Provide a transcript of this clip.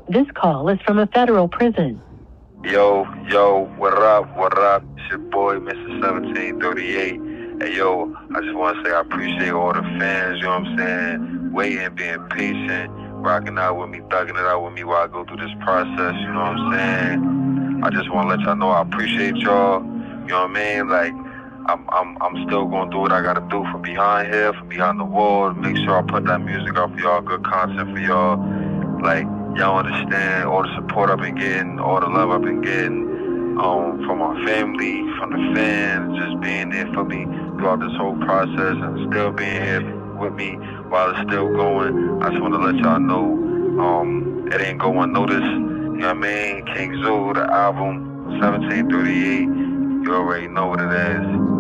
This call is from a federal prison. Yo, what up, what up? It's your boy, Mr. 1738. Hey, yo, I just want to say I appreciate all the fans, you know what I'm saying? Waiting, being patient, rocking out with me, thugging it out with me while I go through this process, you know what I'm saying? I just want to let y'all know I appreciate y'all, you know what I mean? Like, I'm still going to do what I got to do from behind here, from behind the wall, make sure I put that music out for y'all, good content for y'all. Like, y'all understand all the support I've been getting, all the love I've been getting from my family, from the fans, just being there for me throughout this whole process and still being here with me while it's still going. I just want to let y'all know it ain't go unnoticed. You know what I mean? King Zoo, the album, 1738. You already know what it is.